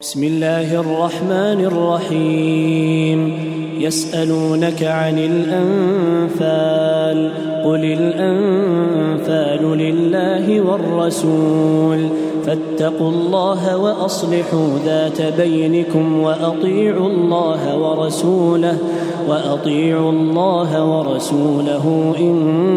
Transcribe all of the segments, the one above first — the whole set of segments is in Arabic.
بسم الله الرحمن الرحيم. يسألونك عن الأنفال، قل الأنفال لله والرسول، فاتقوا الله وأصلحوا ذات بينكم وأطيعوا الله ورسوله إن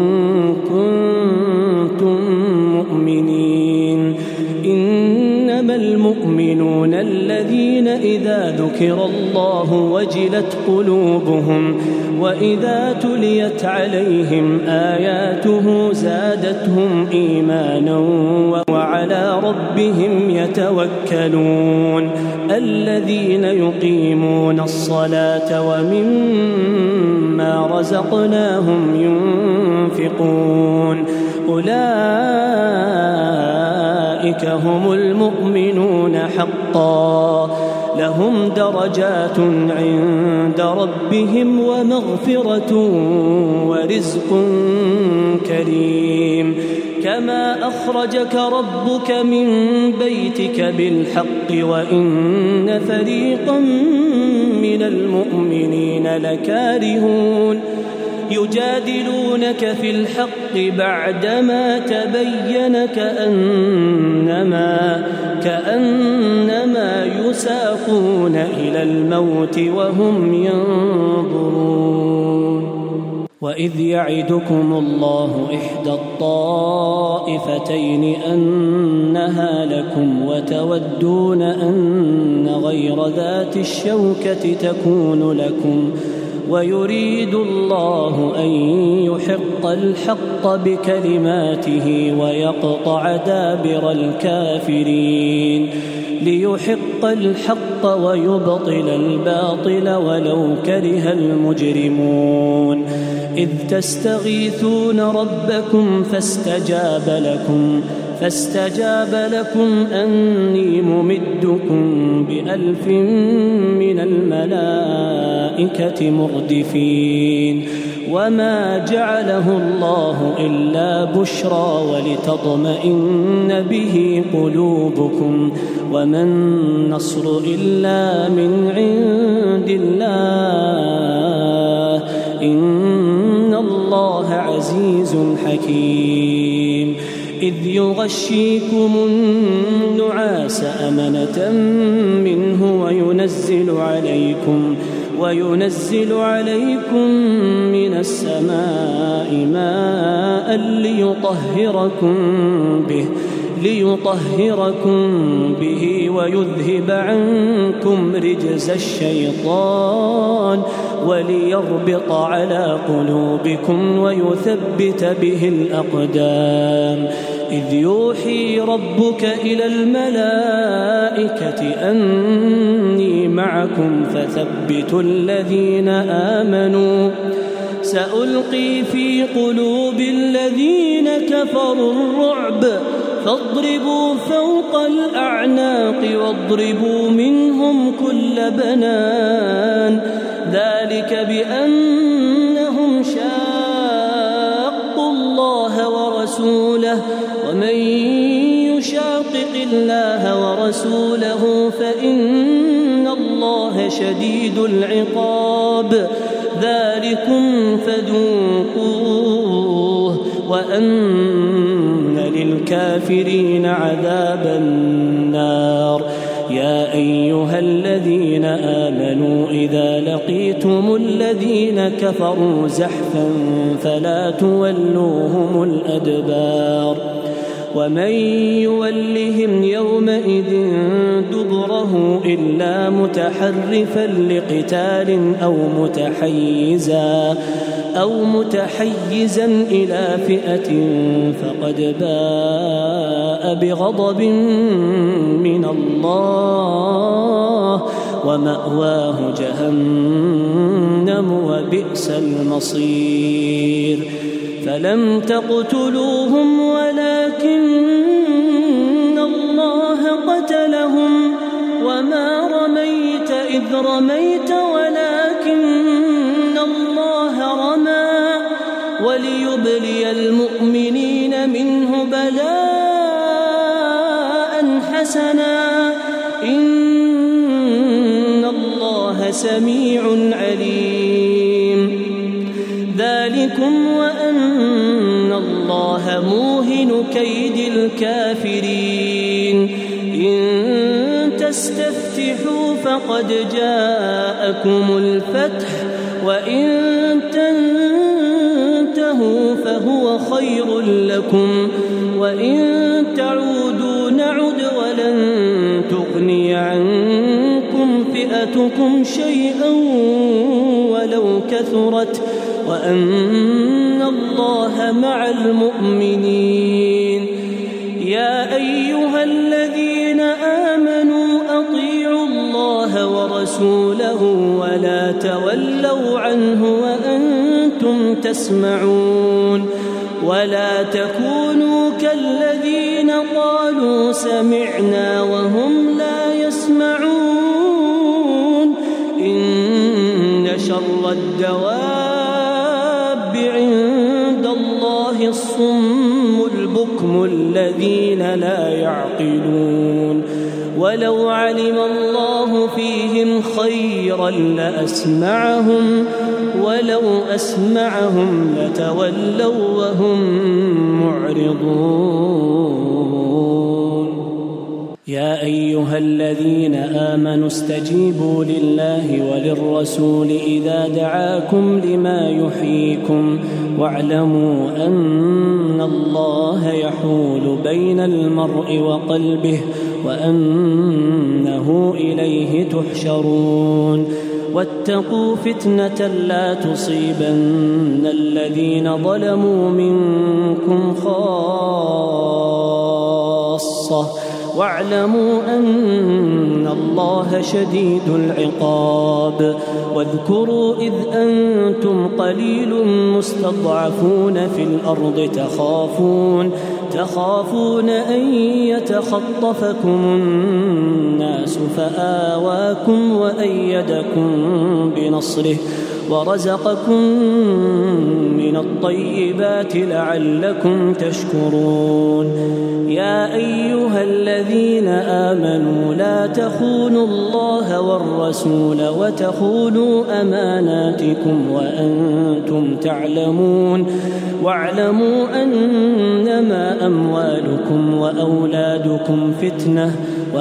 كنتم مؤمنين. إنما المؤمنون الذين إذا ذكر الله وجلت قلوبهم وإذا تليت عليهم آياته زادتهم إيمانا وعلى ربهم يتوكلون. الذين يقيمون الصلاة ومما رزقناهم ينفقون، أولئك هم المؤمنون حقا، لهم درجات عند ربهم ومغفرة ورزق كريم. كما أخرجك ربك من بيتك بالحق وإن فريقا من المؤمنين لكارهون، يجادلونك في الحق بعدما تبين كأنما يساقون إلى الموت وهم ينظرون. وإذ يعدكم الله إحدى الطائفتين أنها لكم وتودون أن غير ذات الشوكة تكون لكم، ويريد الله أن يحق الحق بكلماته ويقطع دابر الكافرين، ليحق الحق ويبطل الباطل ولو كره المجرمون. إذ تستغيثون ربكم فاستجاب لكم أني ممدكم ب1000 من الملائكة مردفين. وما جعله الله إلا بشرى ولتطمئن به قلوبكم، وما النصر إلا من عند الله، إن الله عزيز حكيم. إذ يغشيكم النعاس أمنة منه وينزل عليكم من السماء ماء ليطهركم به ويذهب عنكم رجز الشيطان وليربط على قلوبكم ويثبت به الأقدام. إذ يوحي ربك إلى الملائكة أني معكم فثبتوا الذين آمنوا، سألقي في قلوب الذين كفروا الرعب فاضربوا فوق الأعناق واضربوا منهم كل بنان، ذلك بأنهم شاقوا الله ورسوله، ومن يشاقق الله ورسوله فإن الله شديد العقاب. ذلكم فذوقوه وأن للكافرين عذاب النار. يا أيها الذين آمنوا إذا لقيتم الذين كفروا زحفا فلا تولوهم الأدبار، ومن يولهم يومئذ دبره إلا متحرفا لقتال أو متحيزا إلى فئة فقد باء بغضب من الله ومأواه جهنم وبئس المصير. فلم تقتلوهم ولكن الله قتلهم وما رميت إذ رميت ولكن الله رمى، وليبلي المؤمنين منه بلاء حسنا إن سميع عليم. ذلكم وأن الله موهن كيد الكافرين. إن تستفتحوا فقد جاءكم الفتح وإن تنتهوا فهو خير لكم وإن تعودوا نعد ولن تغني عنكم فئتكم شيئا ولو كثرت وأن الله مع المؤمنين. يا أيها الذين آمنوا أطيعوا الله ورسوله ولا تولوا عنه وأنتم تسمعون ولا تكونوا كالذين قالوا سمعنا وهم لا يسمعون. إن شر الدواب عند الله الصم البكم الذين لا يعقلون. ولو علم الله فيهم خيرا لأسمعهم ولو أسمعهم لتولوا وهم معرضون. يا أيها الذين آمنوا استجيبوا لله وللرسول إذا دعاكم لما يحييكم واعلموا أن الله يحول بين المرء وقلبه وأنه إليه تحشرون. واتقوا فتنة لا تصيبن الذين ظلموا منكم خاصة واعلموا أن الله شديد العقاب. واذكروا إذ أنتم قليل مستضعفون في الأرض تخافون أن يتخطفكم الناس فآواكم وأيدكم بنصره ورزقكم من الطيبات لعلكم تشكرون. يا أيها الذين آمنوا لا تخونوا الله والرسول وتخونوا أماناتكم وأنتم تعلمون. واعلموا أنما أموالكم وأولادكم فتنة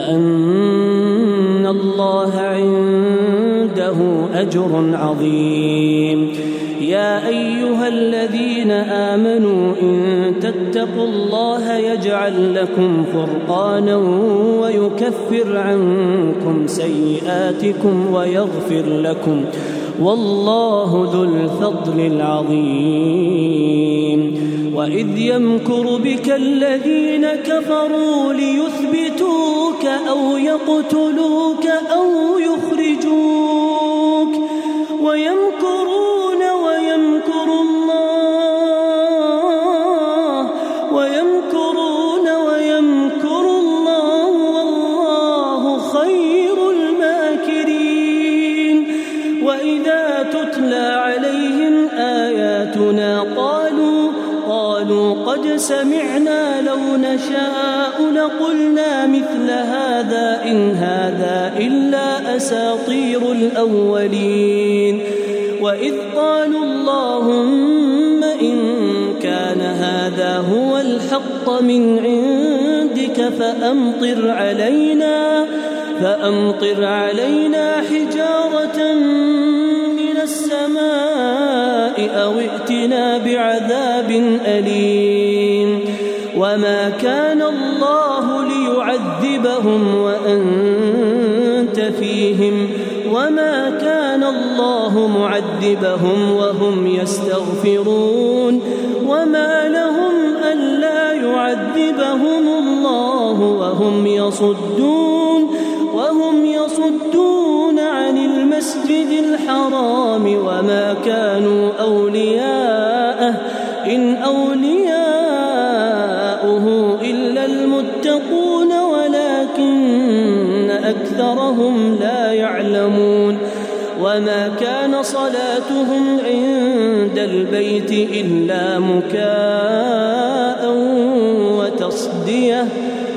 وأن الله عنده أجر عظيم. يا أيها الذين آمنوا إن تتقوا الله يجعل لكم فرقانا ويكفر عنكم سيئاتكم ويغفر لكم والله ذو الفضل العظيم. وإذ يمكر بك الذين كفروا ليثبتوك أو يقتلوك أو يخرجوك ويمكرون ويمكر الله والله خير الماكرين. وإذا تتلى عليهم آياتنا قالوا قد سمعنا لو نشاء لقلنا مثل هذا إن هذا إلا أساطير الأولين. وإذ قالوا اللهم إن كان هذا هو الحق من عندك فأمطر علينا حجارة من السماء أو ائتنا بعذاب أليم. وما كان الله ليعذبهم وأنت فيهم وما كان الله معذبهم وهم يستغفرون. وما لهم ألا يعذبهم الله وهم يصدون عن المسجد الحرام وما كانوا أولياءه إن أولياؤه إلا المتقون ولكن أكثرهم لا يعلمون. وما كان صلاتهم عند البيت إلا مكاء وتصدية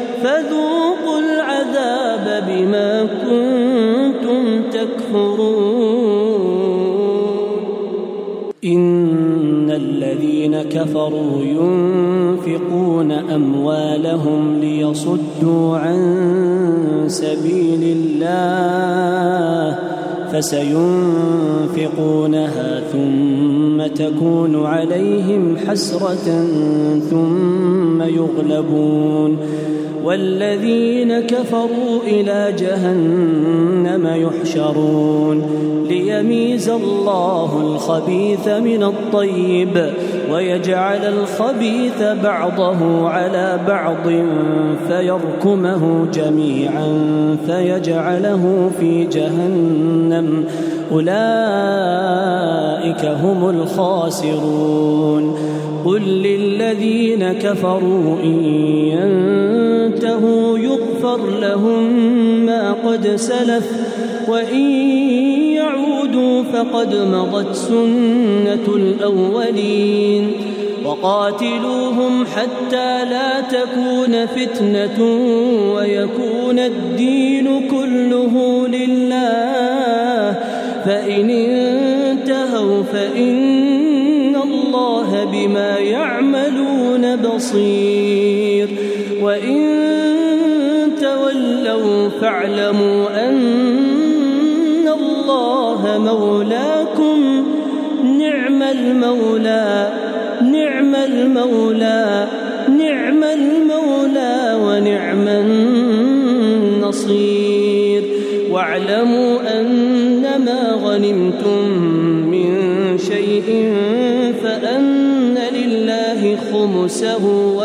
فذوقوا العذاب بما كنتم تكفرون. كفروا ينفقون أموالهم ليصدوا عن سبيل الله فسينفقونها ثم تكون عليهم حسرة ثم يغلبون والذين كفروا إلى جهنم يحشرون ليميز الله الخبيث من الطيب ويجعل الخبيث بعضه على بعض فيركمه جميعا فيجعله في جهنم أولئك هم الخاسرون قل للذين كفروا إن ينتهوا يغفر لهم ما قد سلف وإن يعودوا فقد مضت سنة الأولين وقاتلوهم حتى لا تكون فتنة ويكون الدين كله لله فإن انتهوا فإن الله بما يعملون بصير وإن تولوا فاعلموا أن الله مولاكم نعم المولى ونعم النصير واعلموا أنما غنمتم من شيء فأن لله خمسه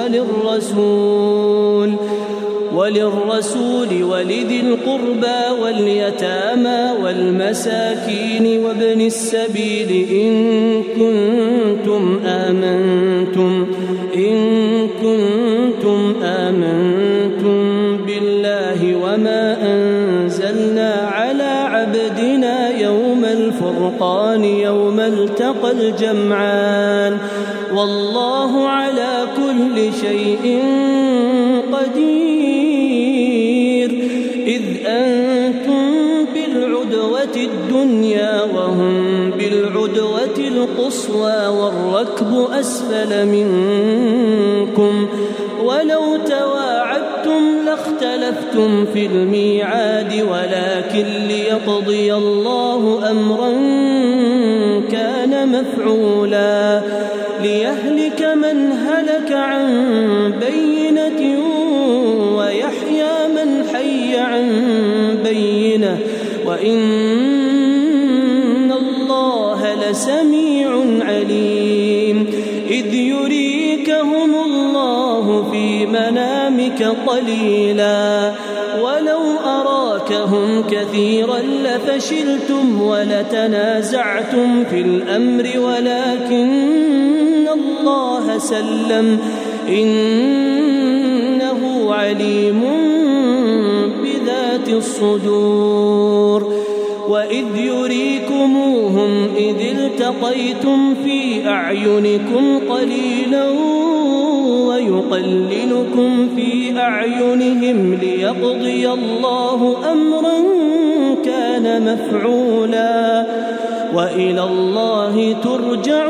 وللرسول ولذي القربى واليتامى والمساكين وابن السبيل إن كنتم آمنتم بالله وما أنزلنا على عبدنا يوم الفرقان يوم التقى الجمعان والله على كل شيء قدير إذ أنتم بالعدوة الدنيا وهم بالعدوة القصوى والركب أسفل منكم ولو تواعدتم لاختلفتم في الميعاد ولكن ليقضي الله أمرا كان مفعولا ليهلك من هلك عن بينة ويحيى من حي عن بينة وإن الله لسميع عليم إذ يريكهم الله في منامك قليلا ولو أراكهم كثيرا لفشلتم ولتنازعتم في الأمر ولكن الله سلم إنه عليم بذات الصدور وإذ يريكموهم إذ التقيتم في أعينكم قليلا ويقللكم في أعينهم ليقضي الله أمرا كان مفعولا وإلى الله ترجع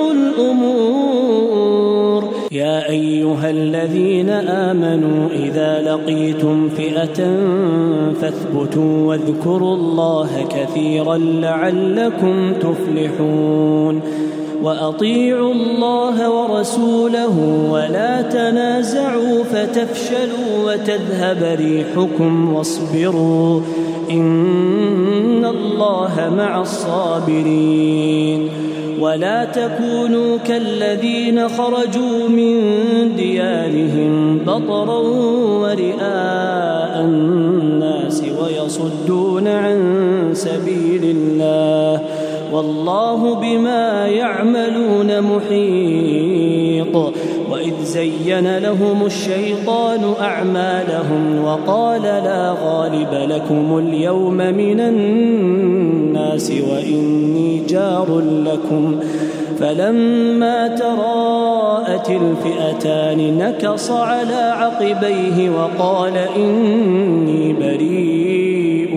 الأمور يا أيها الذين آمنوا إذا لقيتم فئة فاثبتوا واذكروا الله كثيرا لعلكم تفلحون وأطيعوا الله ورسوله ولا تنازعوا فتفشلوا وتذهب ريحكم واصبروا إن الله مع الصابرين ولا تكونوا كالذين خرجوا من ديارهم بطرا ورئاء الناس ويصدون عن سبيل الله والله بما يعملون محيط وإذ زين لهم الشيطان أعمالهم وقال لا غالب لكم اليوم من الناس وإني جار لكم فلما تراءت الفئتان نكص على عقبيه وقال إني بريء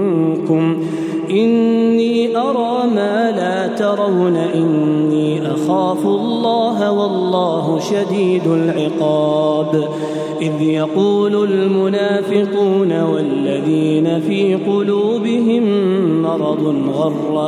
منكم إني أرى ما لا ترون إني أخاف يخافوا الله والله شديد العقاب. إذ يقول المنافقون والذين في قلوبهم مرض غر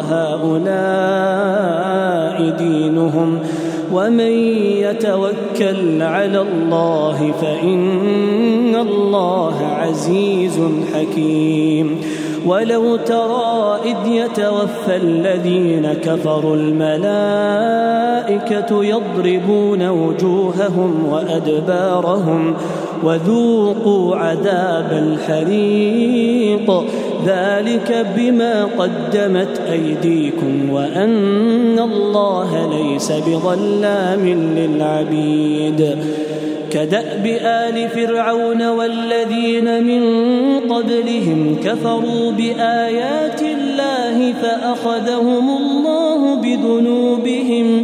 هؤلاء دينهم ومن يتوكل على الله فإن الله عزيز حكيم. ولو ترى إذ يتوفى الذين كفروا الملائكة يضربون وجوههم وأدبارهم وذوقوا عذاب الحريق ذلك بما قدمت أيديكم وأن الله ليس بظلام للعبيد. كدأب آل فرعون والذين من قبلهم كفروا بآيات الله فأخذهم الله بذنوبهم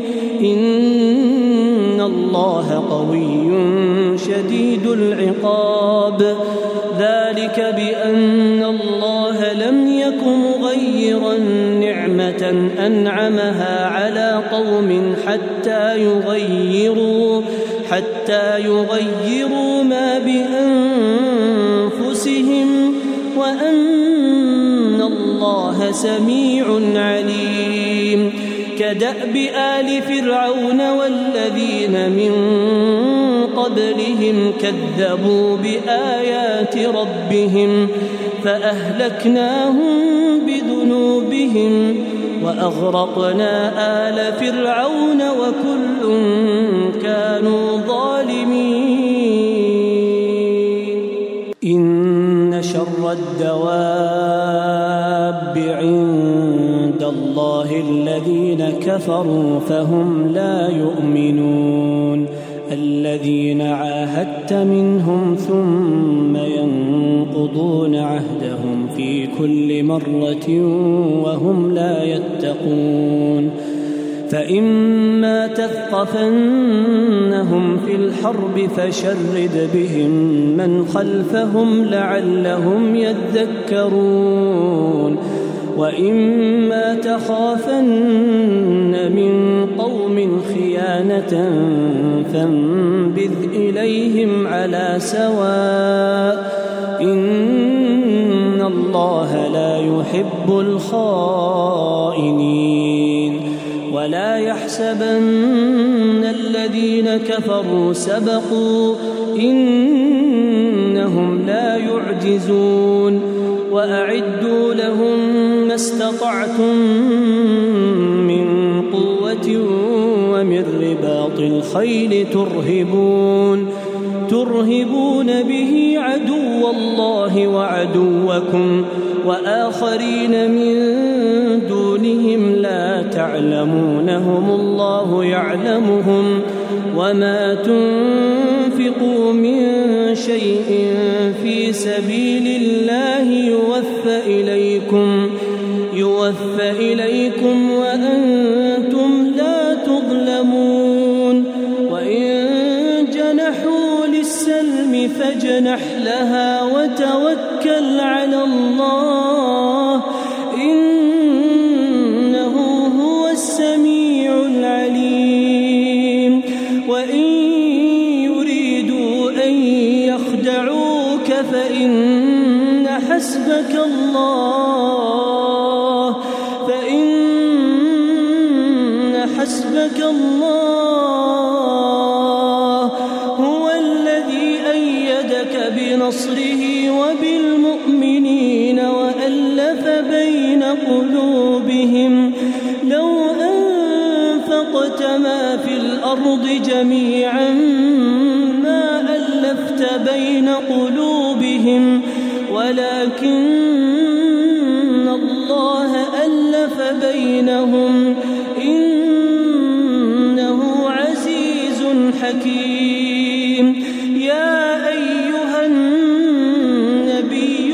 إن الله قوي شديد العقاب. ذلك بأن الله لم يك مغيرا نعمة أنعمها على قوم حتى يغيروا ما بأنفسهم وأن الله سميع عليم. كدأب آل فرعون والذين من قبلهم كذبوا بآيات ربهم فأهلكناهم بذنوبهم وأغرقنا آل فرعون وكل كانوا ظالمين. إن شر الدواب عند الله الذين كفروا فهم لا يؤمنون. الذين عاهدت منهم ثم ينقضون عهدهم في كل مرة وهم لا يتقون. فإما تثقفنهم في الحرب فشرد بهم من خلفهم لعلهم يذكرون. وإما تخافن من قوم خيانة فانبذ إليهم على سواء إن الله لا يحب الخائنين. ولا يحسبن الذين كفروا سبقوا إنهم لا يعجزون. وأعدوا لهم ما استطعتم من قوة ومن رباط الخيل ترهبون به عدو الله وعدوكم وآخرين من دونهم لا تعلمونهم الله يعلمهم. وما تنفقوا من شيء في سبيل الله يوفى إليكم وأنتم لا تظلمون. وإن جنحوا للسلم فاجنح لها وتوكل على الله إنه هو السميع العليم. وإن يريدوا أن يخدعوك فإن حسبك الله هو الذي أيدك بنصره وبالمؤمنين وألف بين قلوبهم. لو أنفقت ما في الأرض جميعا ما ألفت بين قلوبهم ولكن الله ألف بينهم إنه عزيز حكيم. يا أيها النبي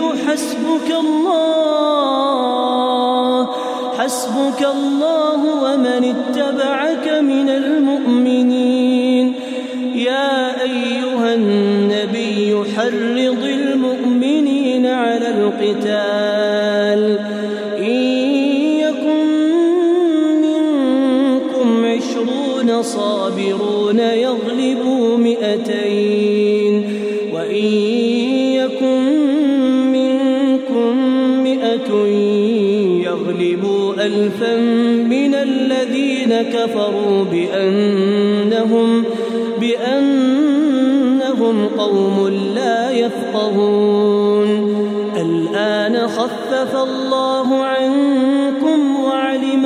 حسبك الله ومن اتبعك من المؤمنين. يا أيها النبي حرض المؤمنين على القتال. إن يكن منكم 20 صابرون يغلبوا 200 وإن يكن منكم 100 يغلبوا 1000 من الذين كفروا بأنهم قوم لا يفقهون. الآن خفف الله عنكم وعلم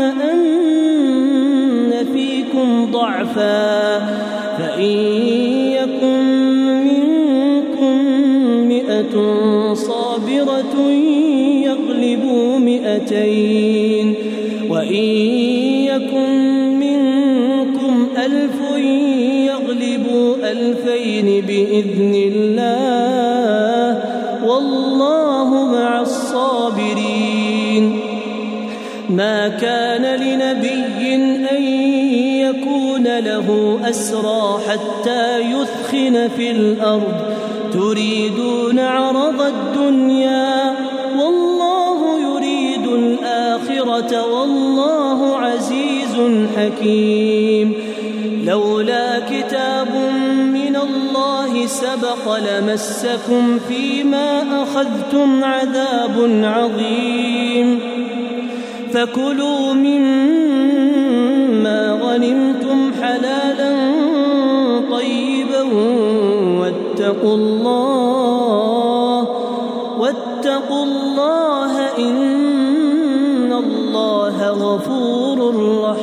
أن فيكم ضعفا فإن يكن منكم 100 صابرة يغلبوا 200 وإن يكن منكم 1000 يغلبوا 2000 بإذن الله والله مع الصابرين. ما كان لنبي أن يكون له أسرى حتى يثخن في الأرض تريدون عرض الدنيا والله يريد الآخرة والله عزيز حكيم. لولا كتاب من الله سبق لمسكم فيما أخذتم عذاب عظيم. فكلوا مما غنمتم حلالا طيبا واتقوا الله إن الله غفور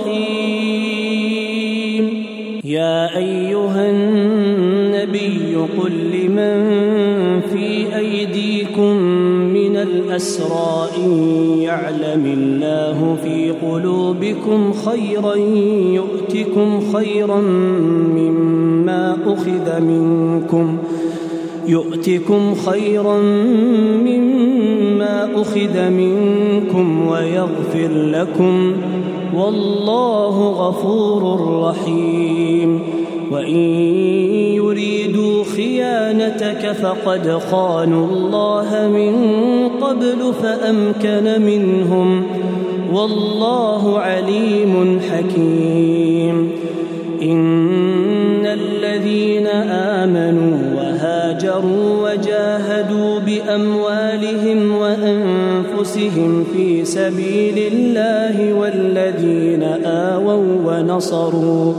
رحيم. يا أيها النبي قل لمن في أيديكم من الأسرى إن يعلم الله في قلوبكم خيرا يؤتكم خيرا مما أخذ منكم ويغفر لكم والله غفور رحيم. وإن يريدوا خيانتك فقد خانوا الله من قبل فأمكن منهم والله عليم حكيم. إن الذين آمنوا وهاجروا وجاهدوا بأموالهم وأنفسهم في سبيل الله والذين آووا ونصروا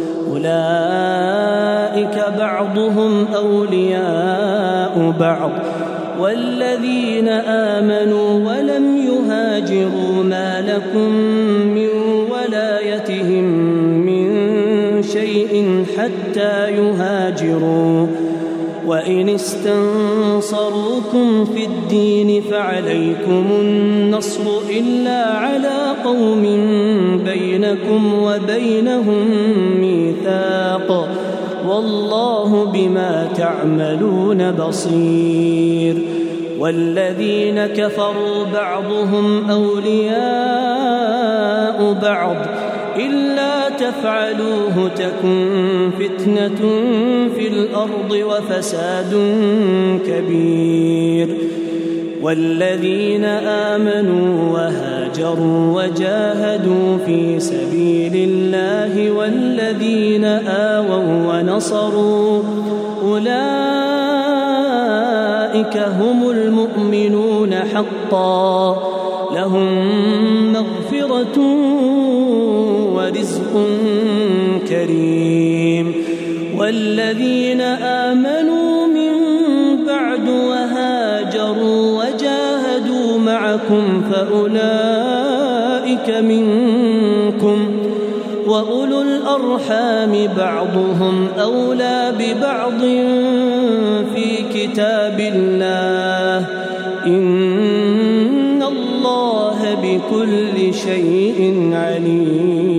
أولئك بعضهم أولياء بعض والذين آمنوا ولم يهاجروا ما لكم من ولايتهم من شيء حتى يهاجروا. وإن استنصروكم في الدين فعليكم النصر إلا على قوم بينكم وبينهم ميثاق والله بما تعملون بصير. والذين كفروا بعضهم أولياء بعض إلا تفعلوه تكن فتنة في الأرض وفساد كبير. والذين آمنوا وهاجروا وجاهدوا في سبيل الله والذين آووا ونصروا أولئك هم المؤمنون حقا لهم مغفرة ورزق كريم. والذين آمنوا من بعد وهاجروا وجاهدوا معكم فأولئك منكم وأولو الأرحام بعضهم أولى ببعض في كتاب الله إن الله بكل شيء عليم.